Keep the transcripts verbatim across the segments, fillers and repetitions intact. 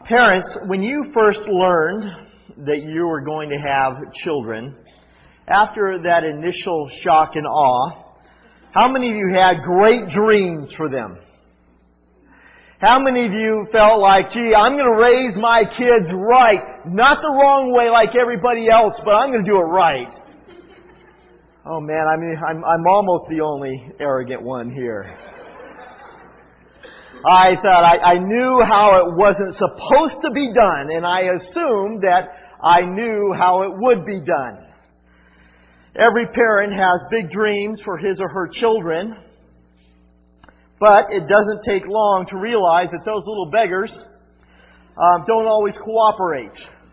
Parents, when you first learned that you were going to have children, after that initial shock and awe, how many of you had great dreams for them? How many of you felt like, gee, I'm going to raise my kids right, not the wrong way like everybody else, but I'm going to do it right? Oh man, I mean, I'm, I'm almost the only arrogant one here. I thought I, I knew how it wasn't supposed to be done, and I assumed that I knew how it would be done. Every parent has big dreams for his or her children, but it doesn't take long to realize that those little beggars um, don't always cooperate.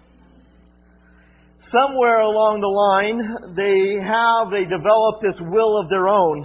Somewhere along the line, they have, they develop this will of their own.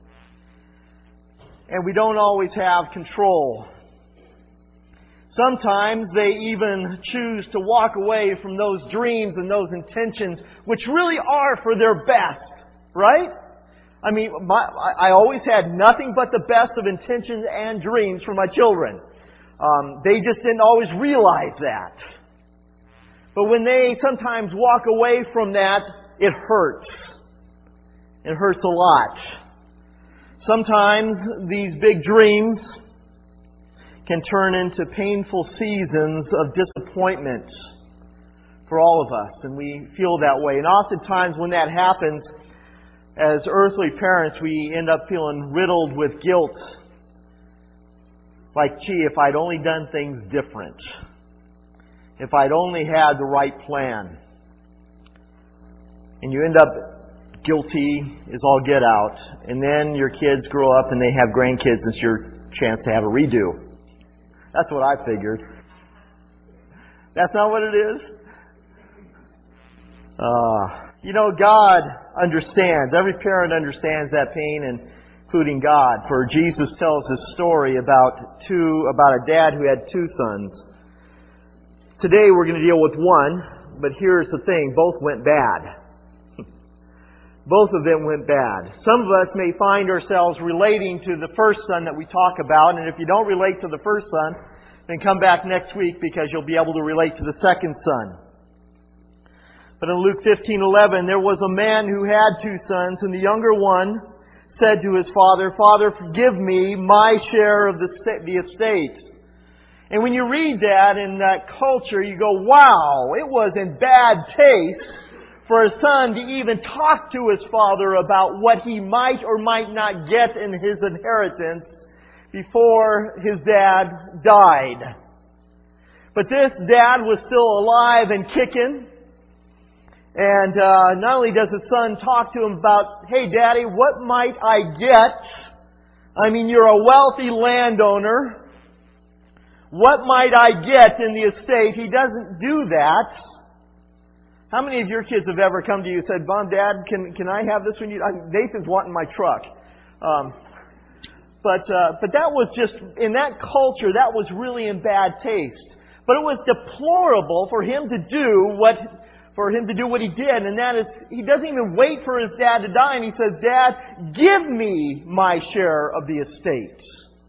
And we don't always have control. Sometimes they even choose to walk away from those dreams and those intentions, which really are for their best, right? I mean, my, I always had nothing but the best of intentions and dreams for my children. Um, they just didn't always realize that. But when they sometimes walk away from that, it hurts. It hurts a lot. Sometimes these big dreams can turn into painful seasons of disappointment for all of us, and we feel that way. And oftentimes when that happens, as earthly parents, we end up feeling riddled with guilt. Like, gee, if I'd only done things different. If I'd only had the right plan. And you end up guilty as all get out. And then your kids grow up and they have grandkids and it's your chance to have a redo. That's what I figured. That's not what it is? Uh, you know, God understands. Every parent understands that pain, and including God. For Jesus tells this story about two, about a dad who had two sons. Today we're going to deal with one, but here's the thing. Both went bad. Both of them went bad. Some of us may find ourselves relating to the first son that we talk about, and if you don't relate to the first son, then come back next week because you'll be able to relate to the second son. But in Luke fifteen eleven, there was a man who had two sons, and the younger one said to his father, "Father, forgive me my share of the the estate." And when you read that in that culture, you go, wow, it was in bad taste for a son to even talk to his father about what he might or might not get in his inheritance before his dad died. But this dad was still alive and kicking. And uh, not only does the son talk to him about, hey, Daddy, what might I get? I mean, you're a wealthy landowner. What might I get in the estate? He doesn't do that. How many of your kids have ever come to you and said, Mom, Dad, can can I have this one? You, Nathan's wanting my truck. Um, but uh, but that was just, in that culture, that was really in bad taste. But it was deplorable for him to do what for him to do what he did, and that is, he doesn't even wait for his dad to die, and he says, Dad, give me my share of the estate.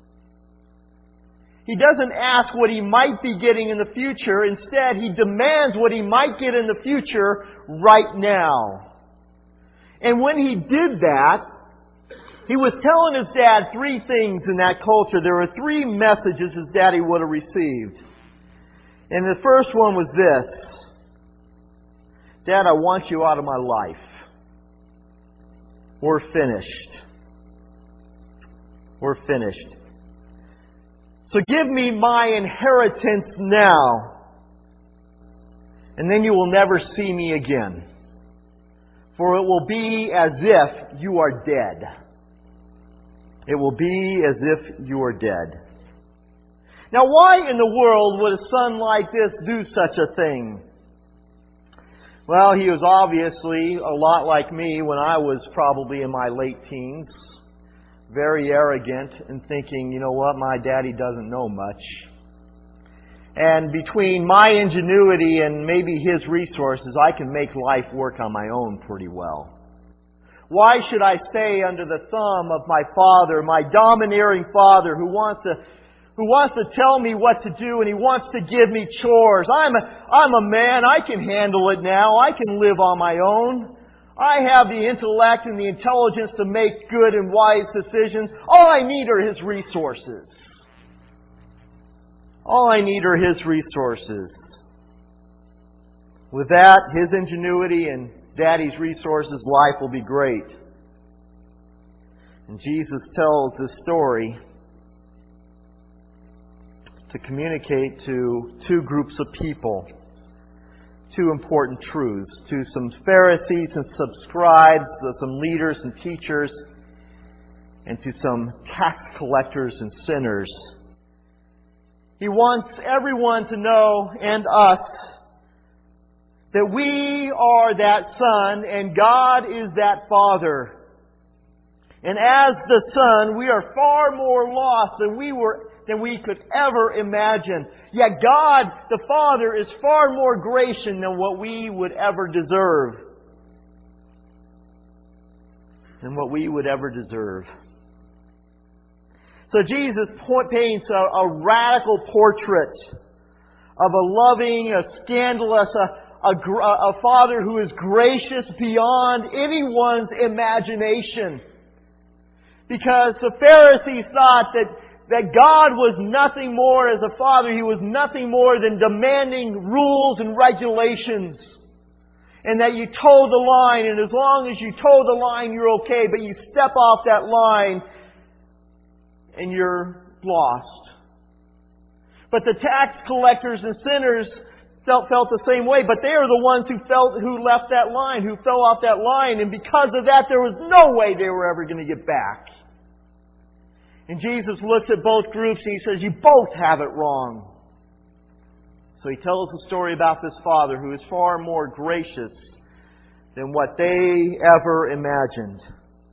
He doesn't ask what he might be getting in the future. Instead, he demands what he might get in the future right now. And when he did that, he was telling his dad three things in that culture. There were three messages his daddy would have received. And the first one was this: Dad, I want you out of my life. We're finished. We're finished. So give me my inheritance now, and then you will never see me again. For it will be as if you are dead. It will be as if you are dead. Now, why in the world would a son like this do such a thing? Well, he was obviously a lot like me when I was probably in my late teens. Very arrogant and thinking, you know what, my daddy doesn't know much. And between my ingenuity and maybe his resources, I can make life work on my own pretty well. Why should I stay under the thumb of my father, my domineering father who wants to, who who wants to tell me what to do, and he wants to give me chores. I'm a, I'm a man. I can handle it now. I can live on my own. I have the intellect and the intelligence to make good and wise decisions. All I need are His resources. All I need are His resources. With that, His ingenuity and Daddy's resources, life will be great. And Jesus tells this story to communicate to two groups of people two important truths, to some Pharisees and some scribes, to some leaders and teachers, and to some tax collectors and sinners. He wants everyone to know, and us, that we are that Son and God is that Father. And as the Son, we are far more lost than we were than we could ever imagine. Yet God, the Father, is far more gracious than what we would ever deserve. Than what we would ever deserve. So Jesus paints a, a radical portrait of a loving, a scandalous, a, a, a Father who is gracious beyond anyone's imagination. Because the Pharisees thought that that God was nothing more as a Father. He was nothing more than demanding rules and regulations. And that you toe the line, and as long as you toe the line, you're okay. But you step off that line, and you're lost. But the tax collectors and sinners felt felt the same way. But they are the ones who felt who left that line, who fell off that line. And because of that, there was no way they were ever going to get back. And Jesus looks at both groups and He says, you both have it wrong. So He tells the story about this Father who is far more gracious than what they ever imagined.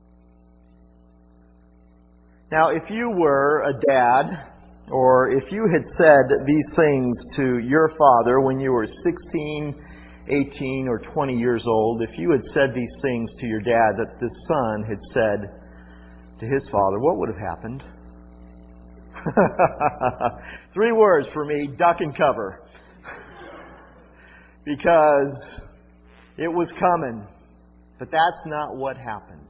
Now, if you were a dad, or if you had said these things to your father when you were sixteen, eighteen, or twenty years old, if you had said these things to your dad that this son had said to his father, what would have happened? Three words for me: duck and cover. Because it was coming. But that's not what happened.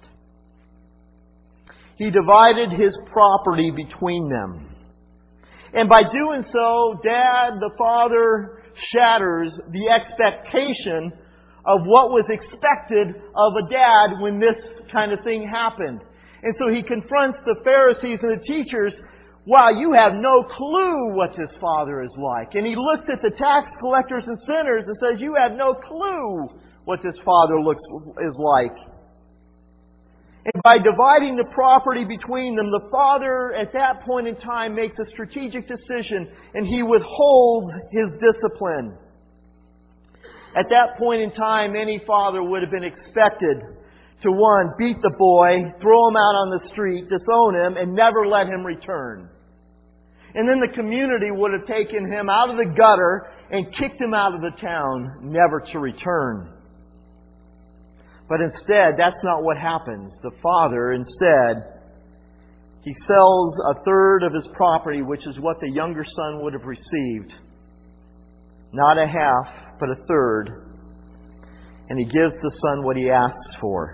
He divided his property between them. And by doing so, Dad, the father, shatters the expectation of what was expected of a dad when this kind of thing happened. And so he confronts the Pharisees and the teachers. Wow, you have no clue what this Father is like. And he looks at the tax collectors and sinners and says, you have no clue what this Father looks is like. And by dividing the property between them, the Father at that point in time makes a strategic decision, and He withholds His discipline. At that point in time, any father would have been expected to, one, beat the boy, throw him out on the street, disown him, and never let him return. And then the community would have taken him out of the gutter and kicked him out of the town, never to return. But instead, that's not what happens. The father, instead, he sells a third of his property, which is what the younger son would have received. Not a half, but a third. And he gives the son what he asks for.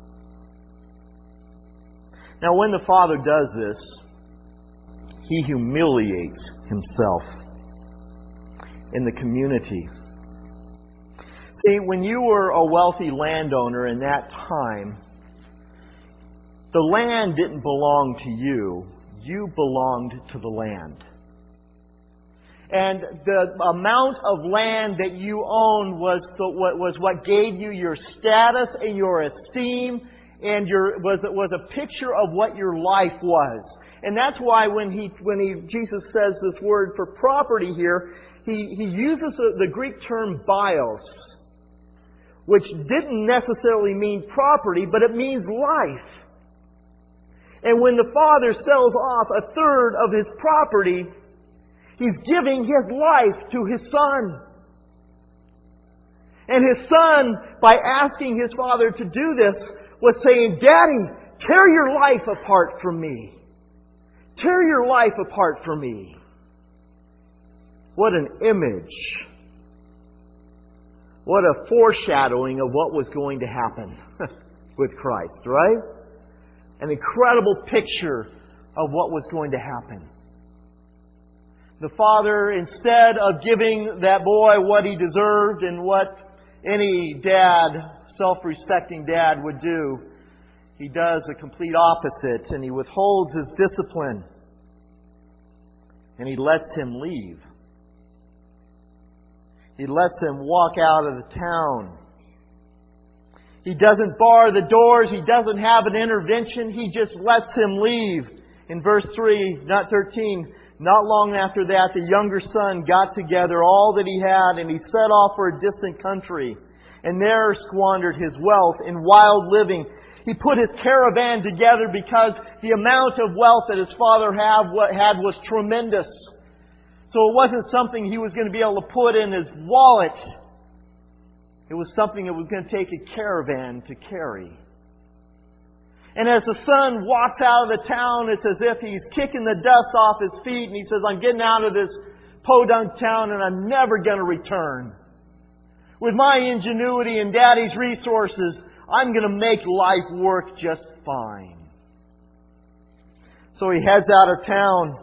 Now, when the father does this, he humiliates himself in the community. See, when you were a wealthy landowner in that time, the land didn't belong to you. You belonged to the land. And the amount of land that you owned was the, was what gave you your status and your esteem, and your was was a picture of what your life was. And that's why when he when he Jesus says this word for property here, he he uses the, the Greek term bios, which didn't necessarily mean property, but it means life. And when the father sells off a third of his property, he's giving his life to his son. And his son, by asking his father to do this, was saying, Daddy, tear your life apart from me. Tear your life apart for me. What an image. What a foreshadowing of what was going to happen with Christ, right? An incredible picture of what was going to happen. The Father, instead of giving that boy what he deserved and what any dad, self-respecting dad would do, He does the complete opposite, and He withholds His discipline. And He lets him leave. He lets him walk out of the town. He doesn't bar the doors. He doesn't have an intervention. He just lets him leave. In verse three, not thirteen, not long after that, the younger son got together all that he had, and he set off for a distant country, and there squandered his wealth in wild living. He put his caravan together because the amount of wealth that his father had was tremendous. So it wasn't something he was going to be able to put in his wallet. It was something that was going to take a caravan to carry. And as the son walks out of the town, it's as if he's kicking the dust off his feet, and he says, I'm getting out of this podunk town and I'm never going to return. With my ingenuity and Daddy's resources, I'm going to make life work just fine. So he heads out of town.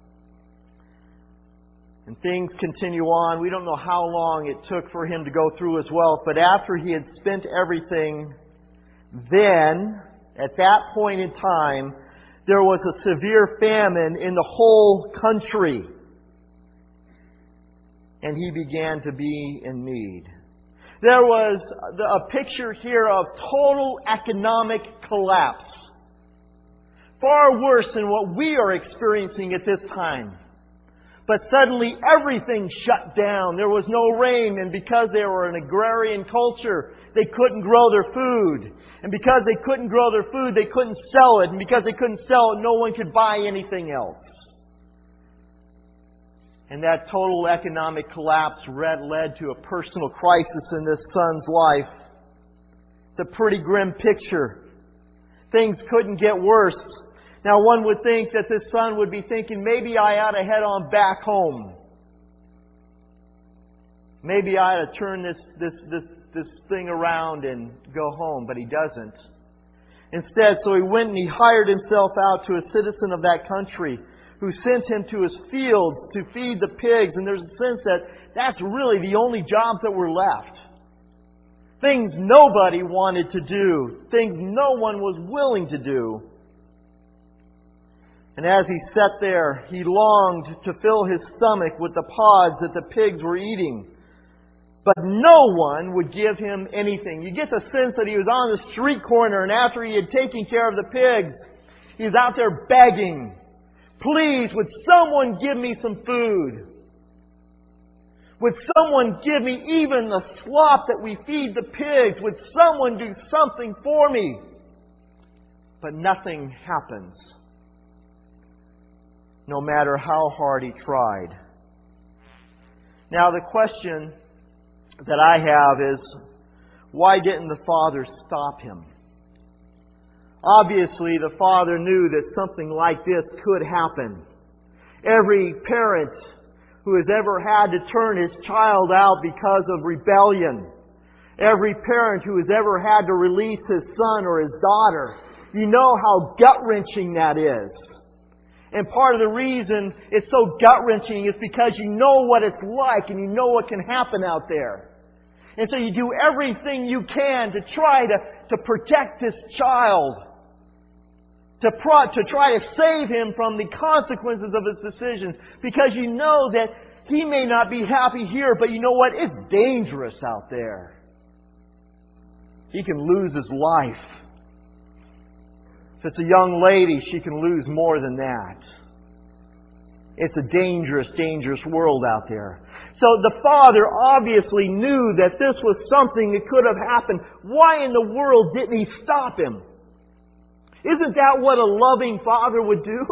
And things continue on. We don't know how long it took for him to go through his wealth. But after he had spent everything, then, at that point in time, there was a severe famine in the whole country. And he began to be in need. There was a picture here of total economic collapse. Far worse than what we are experiencing at this time. But suddenly everything shut down. There was no rain, and because they were an agrarian culture, they couldn't grow their food. And because they couldn't grow their food, they couldn't sell it. And because they couldn't sell it, no one could buy anything else. And that total economic collapse led to a personal crisis in this son's life. It's a pretty grim picture. Things couldn't get worse. Now, one would think that this son would be thinking, maybe I ought to head on back home. Maybe I ought to turn this, this, this, this thing around and go home. But he doesn't. Instead, so he went and he hired himself out to a citizen of that country who sent him to his fields to feed the pigs. And there's a sense that that's really the only jobs that were left. Things nobody wanted to do. Things no one was willing to do. And as he sat there, he longed to fill his stomach with the pods that the pigs were eating. But no one would give him anything. You get the sense that he was on the street corner, and after he had taken care of the pigs, he was out there begging, please, would someone give me some food? Would someone give me even the slop that we feed the pigs? Would someone do something for me? But nothing happens. No matter how hard he tried. Now the question that I have is, why didn't the father stop him? Obviously, the father knew that something like this could happen. Every parent who has ever had to turn his child out because of rebellion, every parent who has ever had to release his son or his daughter, you know how gut-wrenching that is. And part of the reason it's so gut-wrenching is because you know what it's like and you know what can happen out there. And so you do everything you can to try to, to protect this child. To, pro, to try to save him from the consequences of his decisions. Because you know that he may not be happy here, but you know what? It's dangerous out there. He can lose his life. If it's a young lady, she can lose more than that. It's a dangerous, dangerous world out there. So the father obviously knew that this was something that could have happened. Why in the world didn't he stop him? Isn't that what a loving father would do?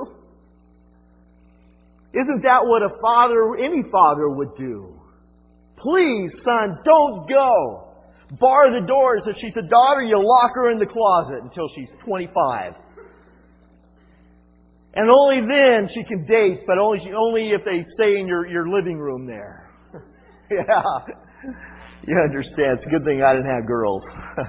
Isn't that what a father, any father would do? Please, son, don't go. Bar the doors. If she's a daughter, you lock her in the closet until she's twenty-five. And only then she can date, but only only if they stay in your, your living room there. Yeah. You understand. It's a good thing I didn't have girls.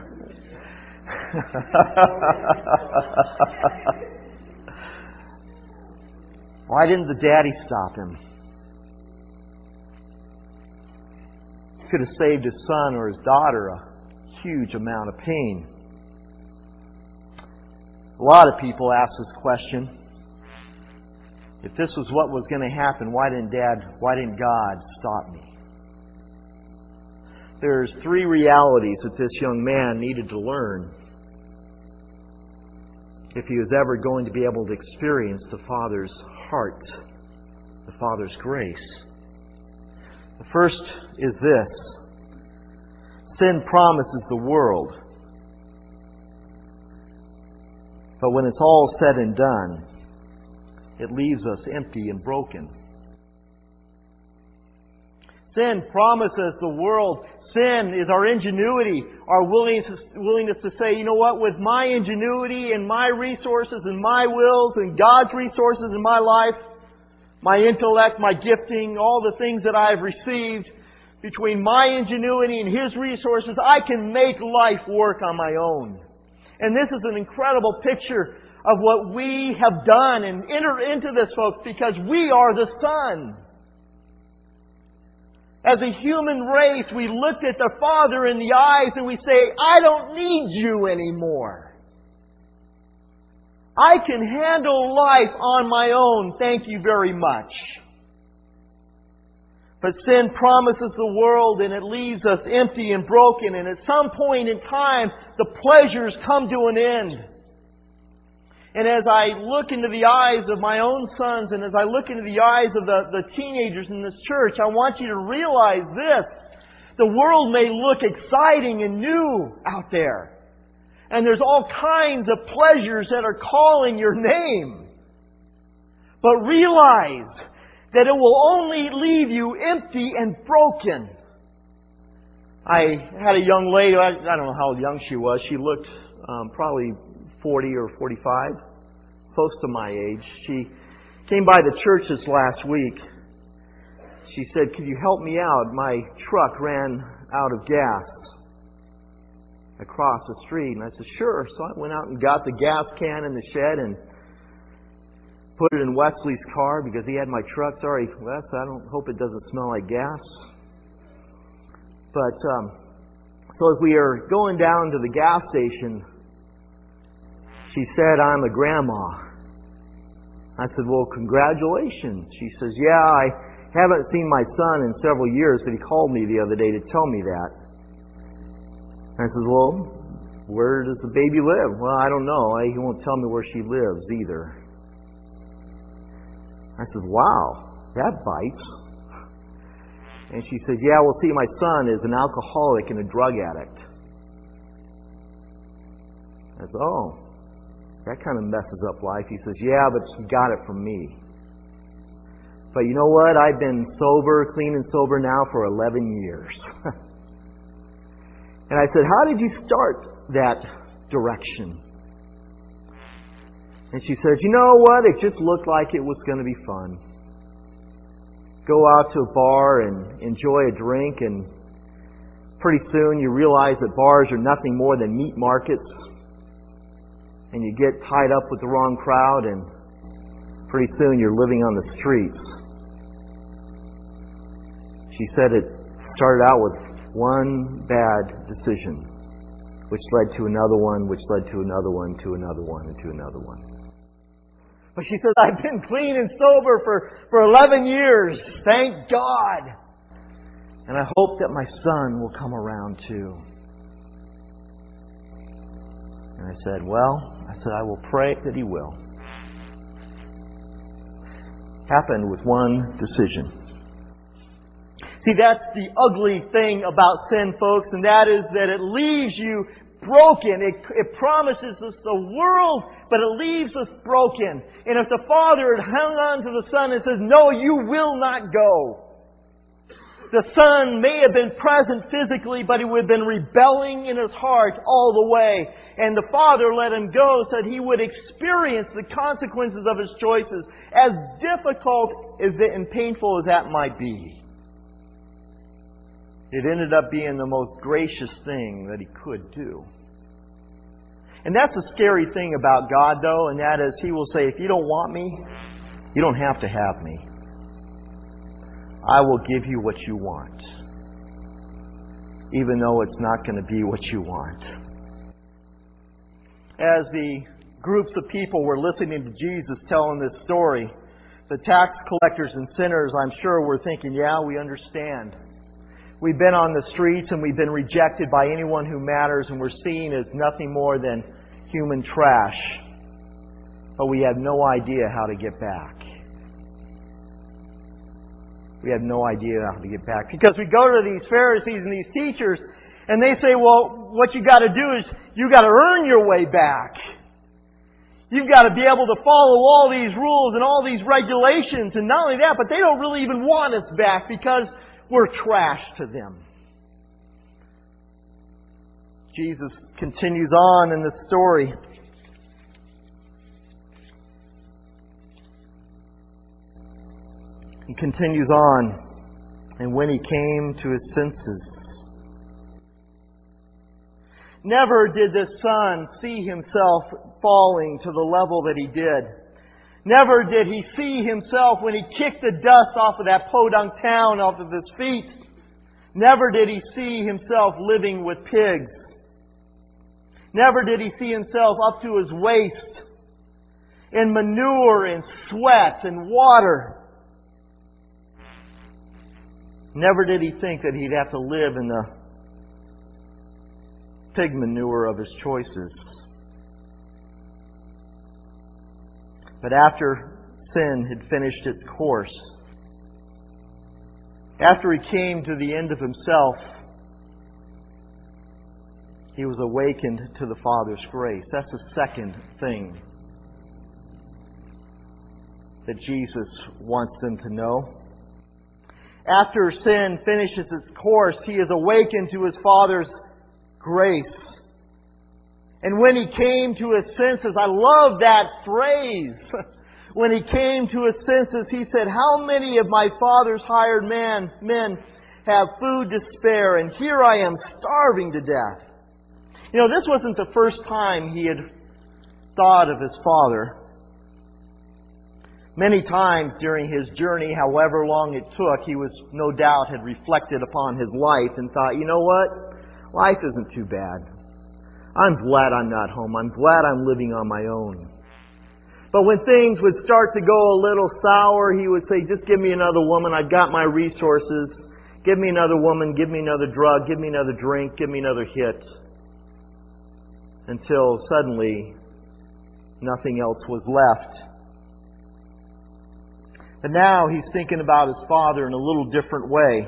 Why didn't the daddy stop him? He could have saved his son or his daughter a huge amount of pain. A lot of people ask this question. If this was what was going to happen, why didn't Dad, why didn't God stop me? There's three realities that this young man needed to learn if he was ever going to be able to experience the Father's heart, the Father's grace. The first is this. Sin promises the world. But when it's all said and done, it leaves us empty and broken. Sin promises the world. Sin is our ingenuity, our willingness, willingness to say, you know what, with my ingenuity and my resources and my wills and God's resources in my life, my intellect, my gifting, all the things that I've received, between my ingenuity and His resources, I can make life work on my own. And this is an incredible picture of what we have done and enter into this, folks, because we are the Son. As a human race, we looked at the Father in the eyes and we say, I don't need you anymore. I can handle life on my own. Thank you very much. But sin promises the world and it leaves us empty and broken. And at some point in time, the pleasures come to an end. And as I look into the eyes of my own sons and as I look into the eyes of the, the teenagers in this church, I want you to realize this. The world may look exciting and new out there. And there's all kinds of pleasures that are calling your name. But realize that it will only leave you empty and broken. I had a young lady, I, I don't know how young she was. She looked um, probably forty or forty-five, close to my age. She came by the church this last week. She said, could you help me out? My truck ran out of gas across the street. And I said, sure. So I went out and got the gas can in the shed and put it in Wesley's car because he had my truck. Sorry, Wes, I don't hope it doesn't smell like gas. But um, so as we are going down to the gas station, she said, I'm a grandma. I said, well, congratulations. She says, yeah, I haven't seen my son in several years, but he called me the other day to tell me that. I said, well, where does the baby live? Well, I don't know. He won't tell me where she lives either. I said, wow, that bites. And she said, yeah, well, see, my son is an alcoholic and a drug addict. I said, oh. That kind of messes up life. He says, yeah, but he got it from me. But you know what? I've been sober, clean and sober now for eleven years. And I said, how did you start that direction? And she says, you know what? It just looked like it was going to be fun. Go out to a bar and enjoy a drink, and pretty soon you realize that bars are nothing more than meat markets. And you get tied up with the wrong crowd, and pretty soon you're living on the streets. She said it started out with one bad decision, which led to another one, which led to another one, to another one, and to another one. But she says, I've been clean and sober for, for eleven years. Thank God. And I hope that my son will come around too. And I said, well, I said, I will pray that he will. Happened with one decision. See, that's the ugly thing about sin, folks, and that is that it leaves you broken. It, it promises us the world, but it leaves us broken. And if the Father had hung on to the Son and says, no, you will not go, The Son may have been present physically, but He would have been rebelling in His heart all the way. And the Father let Him go so that He would experience the consequences of His choices, as difficult as it, and painful as that might be. It ended up being the most gracious thing that He could do. And that's the scary thing about God, though, and that is He will say, if you don't want me, you don't have to have me. I will give you what you want, even though it's not going to be what you want. As the groups of people were listening to Jesus telling this story, the tax collectors and sinners, I'm sure, were thinking, yeah, we understand. We've been on the streets and we've been rejected by anyone who matters, and we're seen as nothing more than human trash. But we have no idea how to get back. We have no idea how to get back. Because we go to these Pharisees and these teachers, and they say, well, what you got to do is you got to earn your way back. You've got to be able to follow all these rules and all these regulations. And not only that, but they don't really even want us back because we're trash to them. Jesus continues on in the story. He continues on, and when He came to His senses, never did the Son see Himself falling to the level that He did. Never did He see Himself when He kicked the dust off of that podunk town off of His feet. Never did He see Himself living with pigs. Never did He see Himself up to His waist in manure and sweat and water. Never did He think that He'd have to live in the pig manure of His choices. But after sin had finished its course, after He came to the end of Himself, He was awakened to the Father's grace. That's the second thing that Jesus wants them to know. After sin finishes its course, He is awakened to His Father's grace. And when He came to His senses, I love that phrase. When He came to His senses, He said, how many of my Father's hired man, men have food to spare, and here I am starving to death? You know, this wasn't the first time He had thought of His Father. Many times during His journey, however long it took, He was no doubt had reflected upon His life and thought, you know what? Life isn't too bad. I'm glad I'm not home. I'm glad I'm living on my own. But when things would start to go a little sour, He would say, just give me another woman. I've got my resources. Give me another woman. Give me another drug. Give me another drink. Give me another hit. Until suddenly, nothing else was left. But now He's thinking about His Father in a little different way.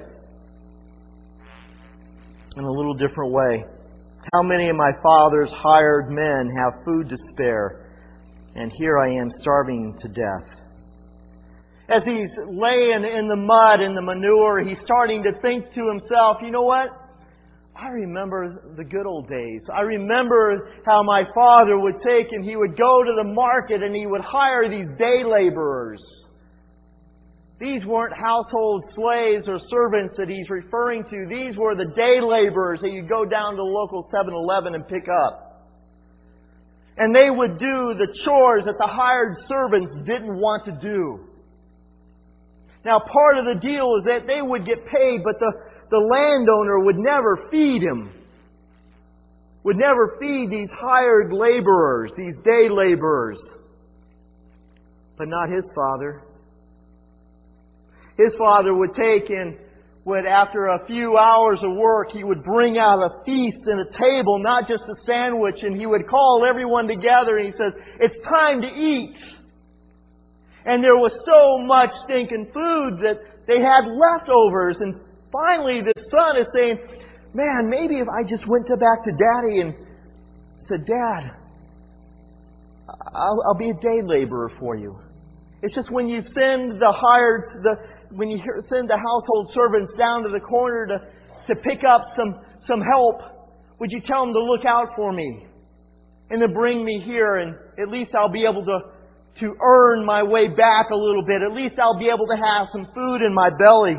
In a little different way. How many of my Father's hired men have food to spare, and here I am starving to death? As He's laying in the mud and the manure, He's starting to think to Himself, you know what? I remember the good old days. I remember how my Father would take and He would go to the market and He would hire these day laborers. These weren't household slaves or servants that He's referring to. These were the day laborers that you go down to the local seven eleven and pick up. And they would do the chores that the hired servants didn't want to do. Now, part of the deal is that they would get paid, but the, the landowner would never feed him. Would never feed these hired laborers, these day laborers. But not His Father. His Father would take and would, after a few hours of work, He would bring out a feast and a table, not just a sandwich, and He would call everyone together and He says, it's time to eat. And there was so much stinking food that they had leftovers. And finally the son is saying, man, maybe if I just went to back to Daddy and said, Dad, I'll, I'll be a day laborer for you. It's just when you send the hired, the when you hear, send the household servants down to the corner to, to pick up some, some help, would you tell them to look out for me and to bring me here, and at least I'll be able to, to earn my way back a little bit. At least I'll be able to have some food in my belly.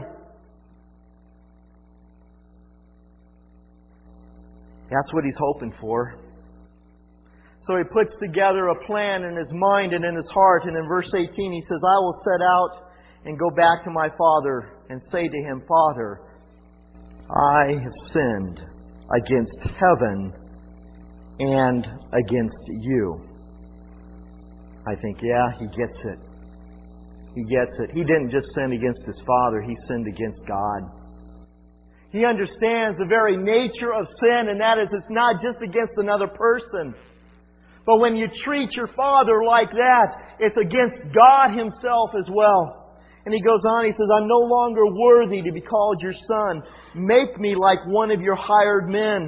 That's what he's hoping for. So he puts together a plan in his mind and in his heart. And in verse eighteen he says, I will set out and go back to my father and say to him, Father, I have sinned against heaven and against you. I think, yeah, he gets it. He gets it. He didn't just sin against his father, he sinned against God. He understands the very nature of sin, and that is it's not just against another person. But when you treat your father like that, it's against God Himself as well. And he goes on, he says, I'm no longer worthy to be called your son. Make me like one of your hired men.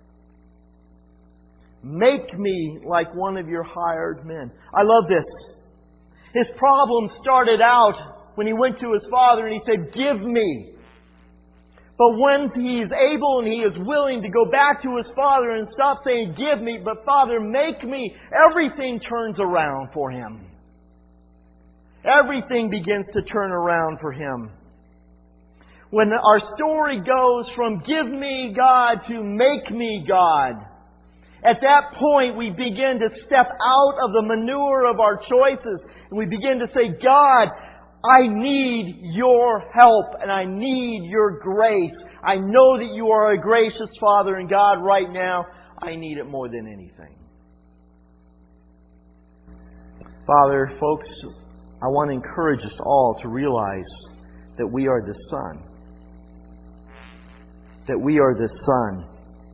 Make me like one of your hired men. I love this. His problem started out when he went to his father and he said, give me. But when he is able and he is willing to go back to his father and stop saying, give me, but Father, make me, everything turns around for him. Everything begins to turn around for him. When our story goes from give me God to make me God, at that point we begin to step out of the manure of our choices and we begin to say, God, I need your help and I need your grace. I know that you are a gracious Father, and God, right now, I need it more than anything. Father, folks, I want to encourage us all to realize that we are the Son. That we are the Son.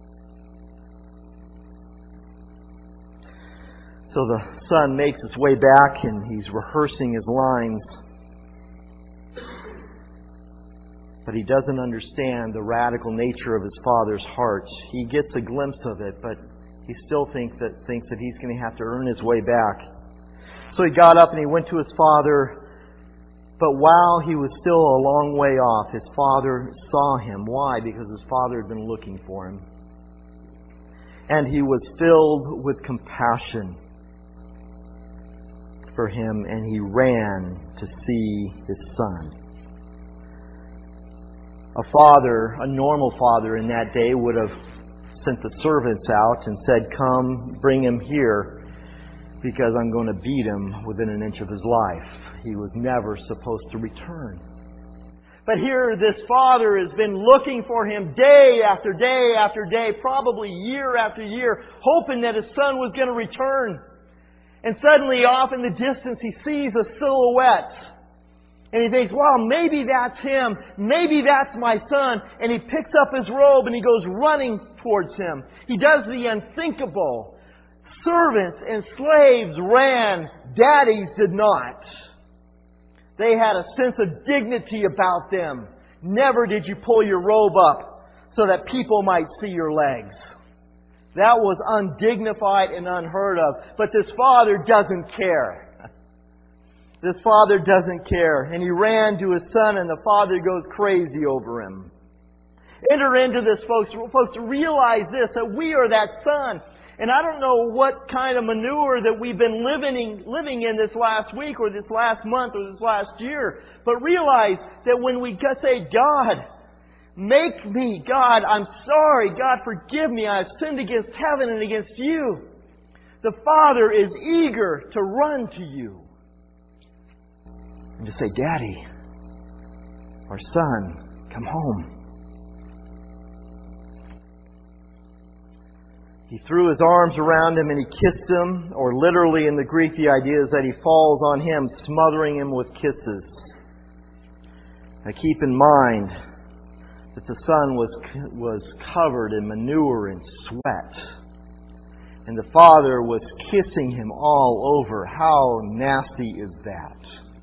So the Son makes his way back and he's rehearsing his lines. But he doesn't understand the radical nature of his Father's heart. He gets a glimpse of it, but he still thinks that thinks that he's going to have to earn his way back. So he got up and he went to his father. But while he was still a long way off, his father saw him. Why? Because his father had been looking for him. And he was filled with compassion for him, and he ran to see his son. A father, a normal father in that day, would have sent the servants out and said, come, bring him here, because I'm going to beat him within an inch of his life. He was never supposed to return. But here this father has been looking for him day after day after day, probably year after year, hoping that his son was going to return. And suddenly off in the distance he sees a silhouette. And he thinks, well, maybe that's him. Maybe that's my son. And he picks up his robe and he goes running towards him. He does the unthinkable. Servants and slaves ran. Daddies did not. They had a sense of dignity about them. Never did you pull your robe up so that people might see your legs. That was undignified and unheard of. But this father doesn't care. This father doesn't care. And he ran to his son and the father goes crazy over him. Enter into this, folks. Folks, realize this, that we are that son. And I don't know what kind of manure that we've been living in, living in this last week or this last month or this last year. But realize that when we say, God, make me, God, I'm sorry, God, forgive me, I've sinned against heaven and against you. The Father is eager to run to you. And to say, Daddy, or Son, come home. He threw his arms around him and he kissed him, or literally in the Greek the idea is that he falls on him, smothering him with kisses. Now keep in mind that the son was, was covered in manure and sweat. And the father was kissing him all over. How nasty is that?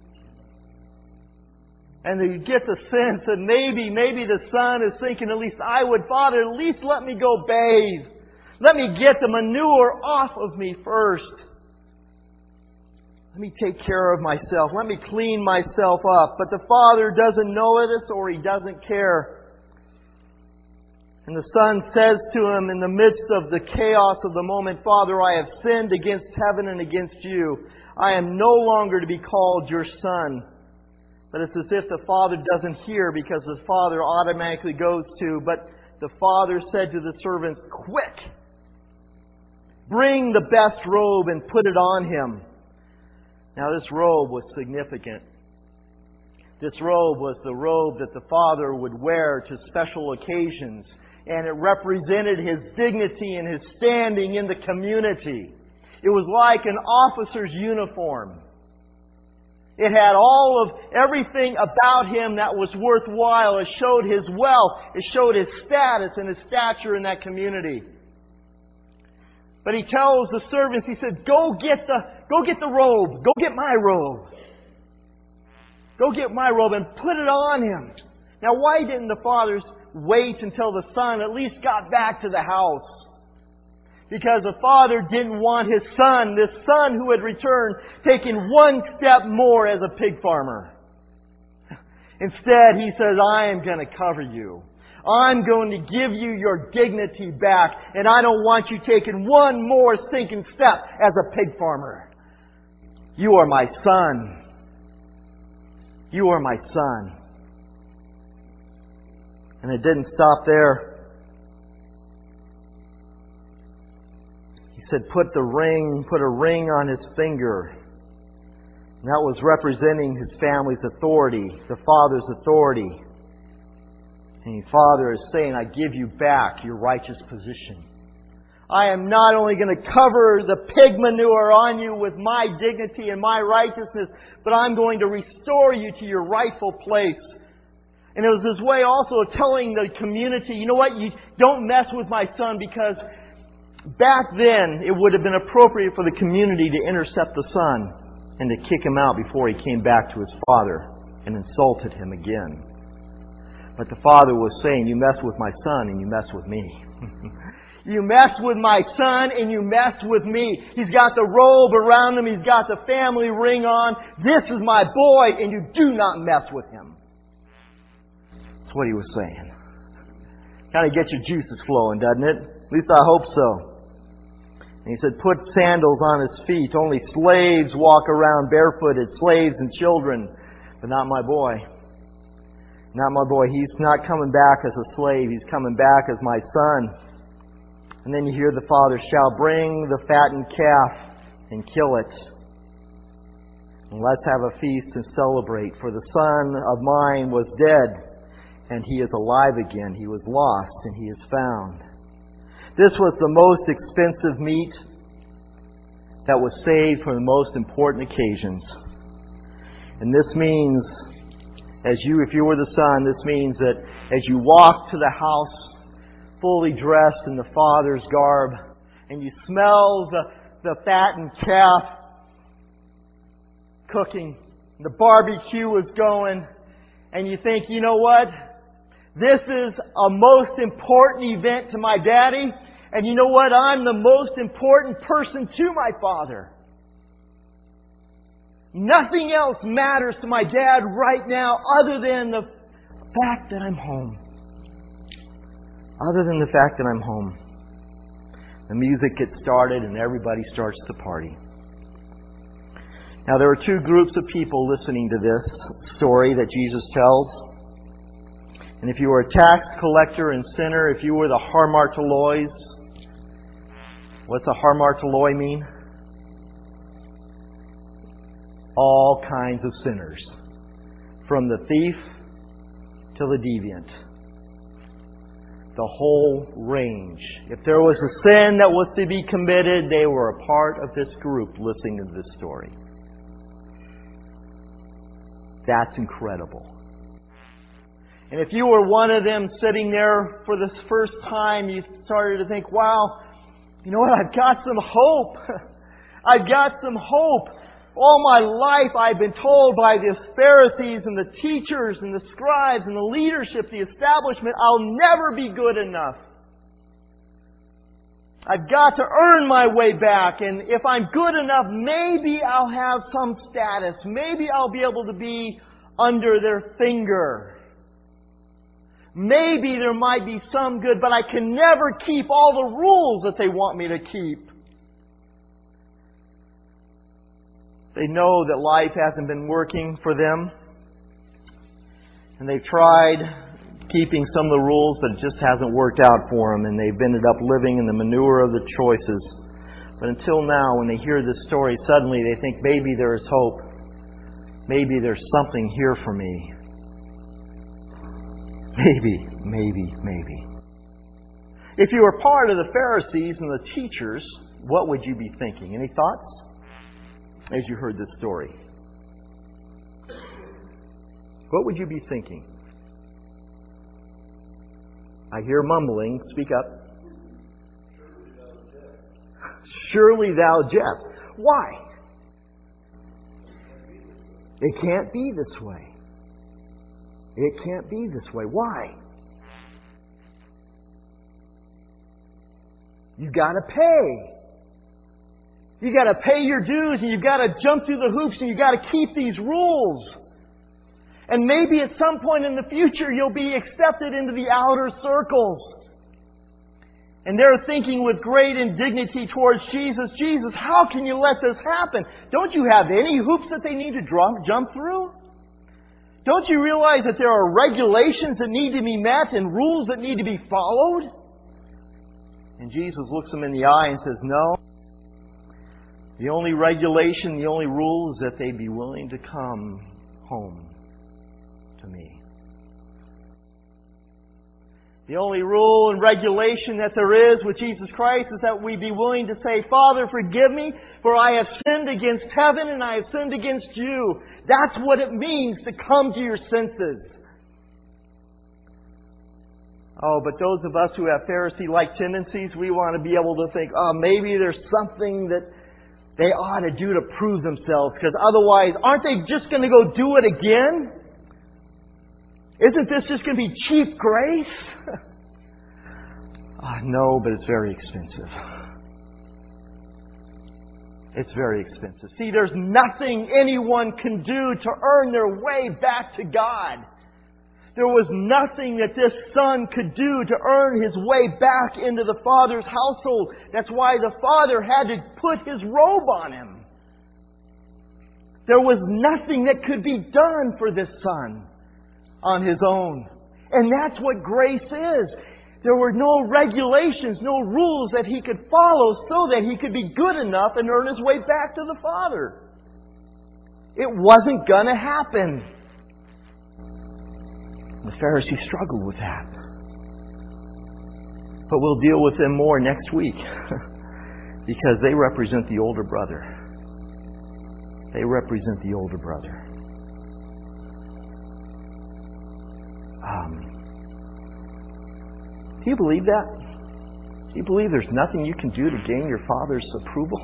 And you get the sense that maybe, maybe the son is thinking, at least I would, Father, at least let me go bathe. Let me get the manure off of me first. Let me take care of myself. Let me clean myself up. But the Father doesn't know this or He doesn't care. And the Son says to Him in the midst of the chaos of the moment, Father, I have sinned against heaven and against You. I am no longer to be called Your Son. But it's as if the Father doesn't hear, because the Father automatically goes to, but the Father said to the servants, quick! Bring the best robe and put it on him. Now this robe was significant. This robe was the robe that the Father would wear to special occasions. And it represented His dignity and His standing in the community. It was like an officer's uniform. It had all of everything about Him that was worthwhile. It showed His wealth. It showed His status and His stature in that community. But He tells the servants, He said, go get the, go get the robe. Go get my robe. Go get my robe and put it on him. Now, why didn't the fathers wait until the son at least got back to the house? Because the father didn't want his son, this son who had returned, taking one step more as a pig farmer. Instead, he says, I am going to cover you. I'm going to give you your dignity back. And I don't want you taking one more stinking step as a pig farmer. You are my son. You are my son. And it didn't stop there. He said, put the ring, put a ring on his finger. And that was representing his family's authority, the father's authority. And the Father is saying, I give you back your righteous position. I am not only going to cover the pig manure on you with my dignity and my righteousness, but I'm going to restore you to your rightful place. And it was His way also of telling the community, you know what, you don't mess with my son, because back then it would have been appropriate for the community to intercept the son and to kick him out before he came back to his father and insulted him again. But the Father was saying, you mess with my son and you mess with me. You mess with my son and you mess with me. He's got the robe around him. He's got the family ring on. This is my boy, and you do not mess with him. That's what He was saying. Kind of gets your juices flowing, doesn't it? At least I hope so. And He said, put sandals on his feet. Only slaves walk around barefooted, slaves and children, but not my boy. Not my boy. He's not coming back as a slave. He's coming back as my son. And then you hear the Father shall bring the fattened calf and kill it. And let's have a feast and celebrate. For the son of mine was dead, and he is alive again. He was lost, and he is found. This was the most expensive meat that was saved for the most important occasions. And this means, as you, if you were the son, this means that as you walk to the house fully dressed in the Father's garb, and you smell the, the fattened calf cooking, the barbecue is going, and you think, you know what? This is a most important event to my daddy, and you know what? I'm the most important person to my father. Nothing else matters to my dad right now other than the fact that I'm home. Other than the fact that I'm home. The music gets started and everybody starts to party. Now there are two groups of people listening to this story that Jesus tells. And if you were a tax collector and sinner, if you were the hamartolois, what's a hamartoloi mean? All kinds of sinners. From the thief to the deviant. The whole range. If there was a sin that was to be committed, they were a part of this group listening to this story. That's incredible. And if you were one of them sitting there for the first time, you started to think, wow, you know what, I've got some hope. I've got some hope. All my life I've been told by the Pharisees and the teachers and the scribes and the leadership, the establishment, I'll never be good enough. I've got to earn my way back. And if I'm good enough, maybe I'll have some status. Maybe I'll be able to be under their finger. Maybe there might be some good, but I can never keep all the rules that they want me to keep. They know that life hasn't been working for them. And they've tried keeping some of the rules, but it just hasn't worked out for them. And they've ended up living in the manure of the choices. But until now, when they hear this story, suddenly they think maybe there is hope. Maybe there's something here for me. Maybe, maybe, maybe. If you were part of the Pharisees and the teachers, what would you be thinking? Any thoughts as you heard this story? What would you be thinking? I hear mumbling. Speak up. Surely thou jest. Why? It can't be this way. It can't be this way. Why? You got to pay. You got to pay your dues, and you got to jump through the hoops, and you got to keep these rules. And maybe at some point in the future you'll be accepted into the outer circles. And they're thinking with great indignity towards Jesus, Jesus, how can you let this happen? Don't you have any hoops that they need to jump, jump through? Don't you realize that there are regulations that need to be met and rules that need to be followed? And Jesus looks them in the eye and says, no. The only regulation, the only rule is that they be willing to come home to me. The only rule and regulation that there is with Jesus Christ is that we be willing to say, Father, forgive me, for I have sinned against heaven and I have sinned against you. That's what it means to come to your senses. Oh, but those of us who have Pharisee-like tendencies, we want to be able to think, oh, maybe there's something that they ought to do to prove themselves, because otherwise, aren't they just going to go do it again? Isn't this just going to be cheap grace? oh, no, but it's very expensive. It's very expensive. See, there's nothing anyone can do to earn their way back to God. There was nothing that this son could do to earn his way back into the Father's household. That's why the Father had to put his robe on him. There was nothing that could be done for this son on his own. And that's what grace is. There were no regulations, no rules that he could follow so that he could be good enough and earn his way back to the Father. It wasn't going to happen. The Pharisees struggled with that. But we'll deal with them more next week because they represent the older brother. They represent the older brother. Um, do you believe that? Do you believe there's nothing you can do to gain your Father's approval?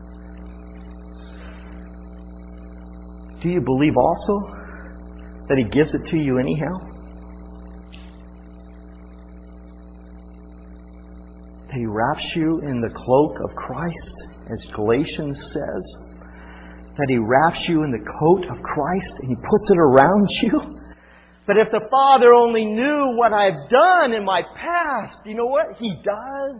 Do you believe also that He gives it to you anyhow? That He wraps you in the cloak of Christ, as Galatians says. That He wraps you in the coat of Christ and He puts it around you. But if the Father only knew what I've done in my past, you know what? He does.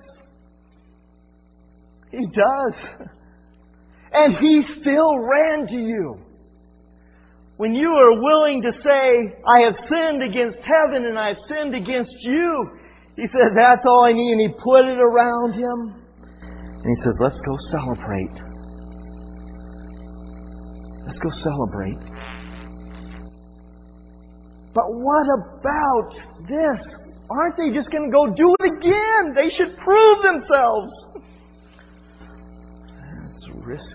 He does. And He still ran to you. When you are willing to say, I have sinned against heaven and I have sinned against you, He says, that's all I need. And He put it around him. And He says, let's go celebrate. Let's go celebrate. But what about this? Aren't they just going to go do it again? They should prove themselves. That's a risk.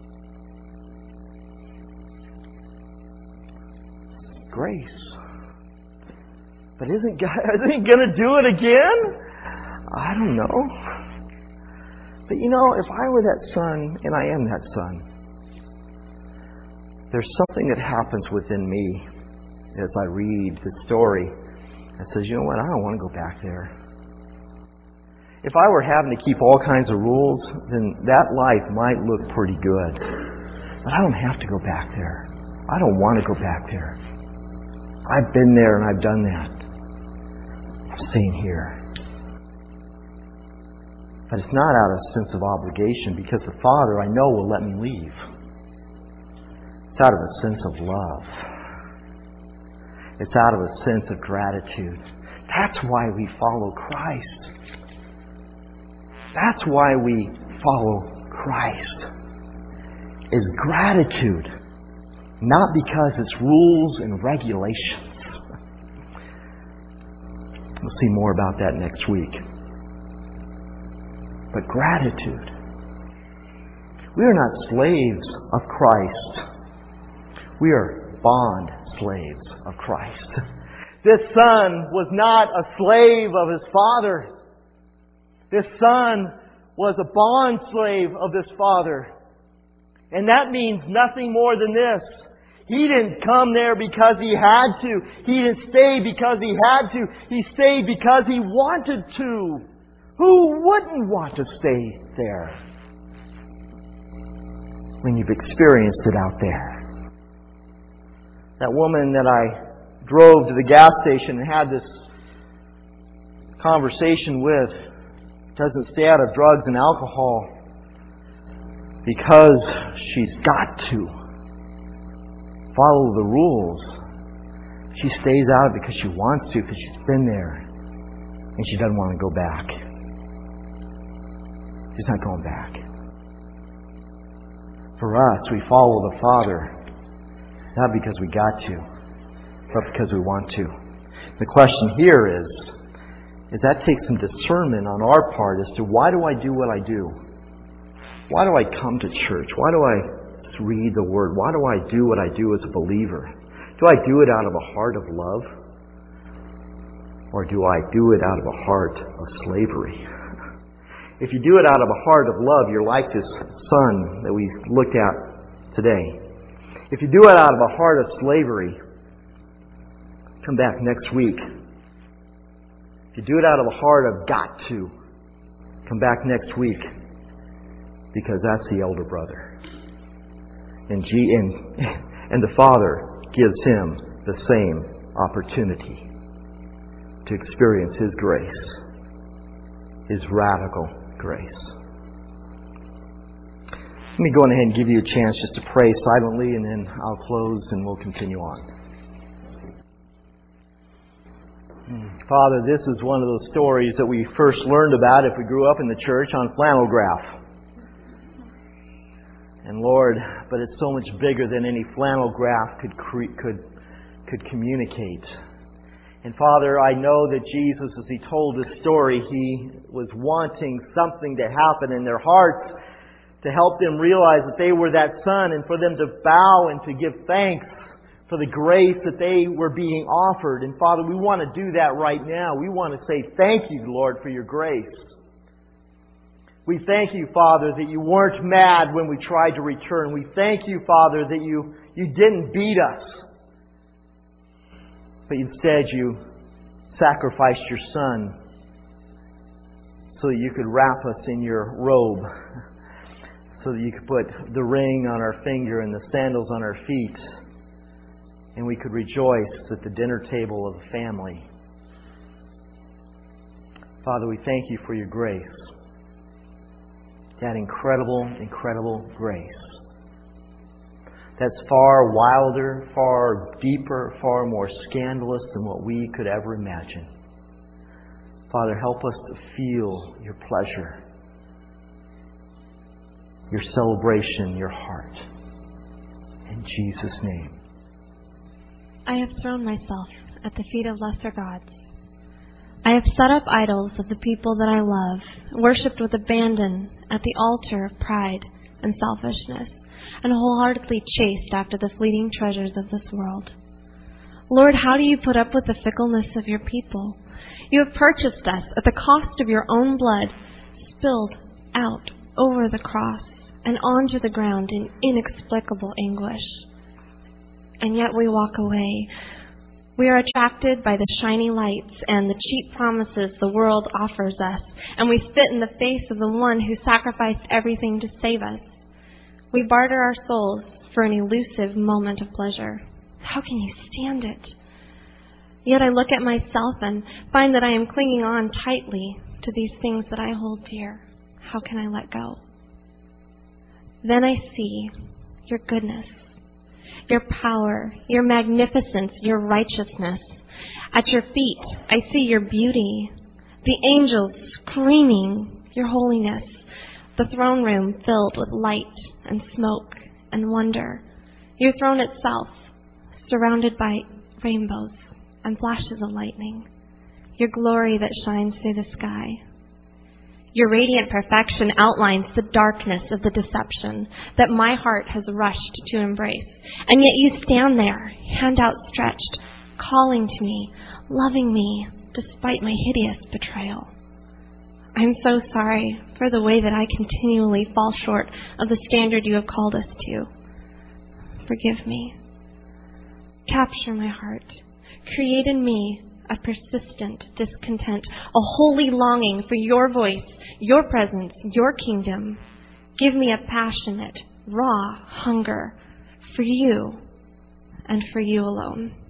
Grace. But isn't God, isn't He going to do it again? I don't know. But you know, if I were that son, and I am that son, there's something that happens within me as I read the story that says, you know what, I don't want to go back there. If I were having to keep all kinds of rules, then that life might look pretty good. But I don't have to go back there. I don't want to go back there. I've been there and I've done that. I'm staying here. But it's not out of a sense of obligation, because the Father, I know, will let me leave. It's out of a sense of love. It's out of a sense of gratitude. That's why we follow Christ. That's why we follow Christ. Is gratitude. Not because it's rules and regulations. We'll see more about that next week. But gratitude. We are not slaves of Christ. We are bond slaves of Christ. This son was not a slave of his father. This son was a bond slave of this father. And that means nothing more than this. He didn't come there because he had to. He didn't stay because he had to. He stayed because he wanted to. Who wouldn't want to stay there when you've experienced it out there? That woman that I drove to the gas station and had this conversation with doesn't stay out of drugs and alcohol because she's got to follow the rules. She stays out because she wants to, because she's been there and she doesn't want to go back. She's not going back. For us, we follow the Father, not because we got to, but because we want to. The question here is, is that takes some discernment on our part as to why do I do what I do? Why do I come to church? Why do I read the Word? Why do I do what I do as a believer? Do I do it out of a heart of love? Or do I do it out of a heart of slavery? If you do it out of a heart of love, you're like this son that we looked at today. If you do it out of a heart of slavery, come back next week. If you do it out of a heart of got to, come back next week, because that's the elder brother. And, G, and, and the Father gives him the same opportunity to experience His grace, His radical grace. Let me go ahead and give you a chance just to pray silently, and then I'll close and we'll continue on. Father, this is one of those stories that we first learned about if we grew up in the church on flannel graph. And Lord, but it's so much bigger than any flannel graph could cre- could could communicate. And Father, I know that Jesus, as He told this story, He was wanting something to happen in their hearts to help them realize that they were that son, and for them to bow and to give thanks for the grace that they were being offered. And Father, we want to do that right now. We want to say thank you, Lord, for your grace. We thank you, Father, that you weren't mad when we tried to return. We thank you, Father, that you, you didn't beat us, but instead you sacrificed your Son so that you could wrap us in your robe, so that you could put the ring on our finger and the sandals on our feet, and we could rejoice at the dinner table of the family. Father, we thank you for your grace. That incredible, incredible grace. That's far wilder, far deeper, far more scandalous than what we could ever imagine. Father, help us to feel your pleasure, your celebration, your heart. In Jesus' name. I have thrown myself at the feet of lesser gods. I have set up idols of the people that I love, worshipped with abandon at the altar of pride and selfishness, and wholeheartedly chased after the fleeting treasures of this world. Lord, how do you put up with the fickleness of your people? You have purchased us at the cost of your own blood, spilled out over the cross and onto the ground in inexplicable anguish. And yet we walk away We are attracted by the shiny lights and the cheap promises the world offers us, and we spit in the face of the one who sacrificed everything to save us. We barter our souls for an elusive moment of pleasure. How can you stand it? Yet I look at myself and find that I am clinging on tightly to these things that I hold dear. How can I let go? Then I see your goodness, your power, your magnificence, your righteousness. At your feet, I see your beauty, the angels screaming your holiness, the throne room filled with light and smoke and wonder, your throne itself surrounded by rainbows and flashes of lightning, your glory that shines through the sky. Your radiant perfection outlines the darkness of the deception that my heart has rushed to embrace. And yet you stand there, hand outstretched, calling to me, loving me, despite my hideous betrayal. I'm so sorry for the way that I continually fall short of the standard you have called us to. Forgive me. Capture my heart. Create in me a persistent discontent, a holy longing for your voice, your presence, your kingdom. Give me a passionate, raw hunger for you and for you alone.